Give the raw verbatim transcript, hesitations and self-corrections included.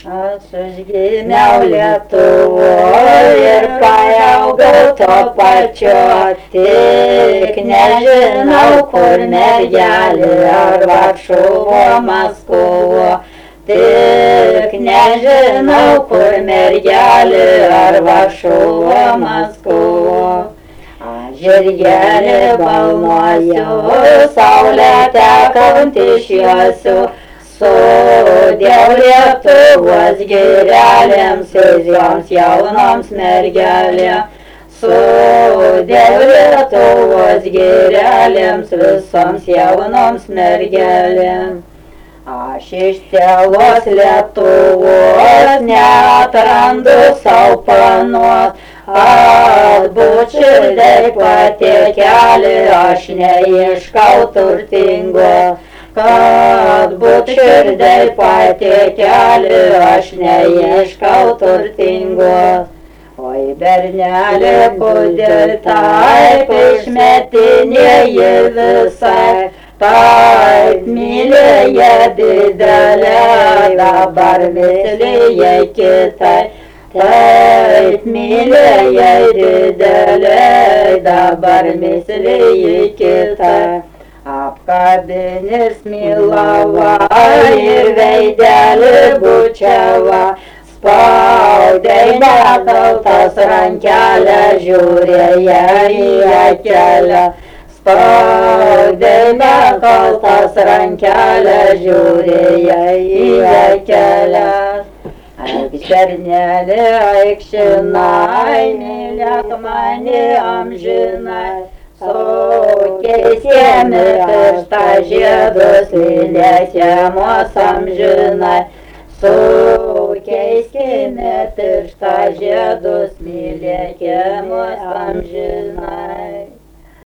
Aš užgimiau Lietuvoje ir paaugau tuo pačiu, tik nežinau, kur mergelė, ar Varšuva, Maskva. Tik nežinau, kur mergelė, ar Varšuva, Maskva. Aš žirgelį balnuosiu, saulę tekant išjuosiu, sudėl Lietuvos girelėms, visoms jaunoms mergelėms. Sudėl Lietuvos girelėms, visoms jaunoms mergelėms. Aš iš tylos Lietuvos neatrandu sau panos, atbūt širdei patiekelį, aš neieškau turtingos. Kad būt širdei patiekelį, aš neieškau turtingos. Oi bernelė, kodėl taip išmetinėji visai, taip mylėja didelė, dabar mylėja kitai. Taip mylėja didelė, dabar mylėja kitai. Apkabinės mylava ir veidelį bučiava, spaudei nekaltas rankelę, žiūrėja į akelę. Spaudei nekaltas rankelę, žiūrėja į akelę. Eik šernelė, eik šinai, mylėk mane amžinai. Sukeisėmi pirštą žiedus, lylėsiemos amžinai. Sukeiskime pirštą žiedus, mylėkiemos amžinai.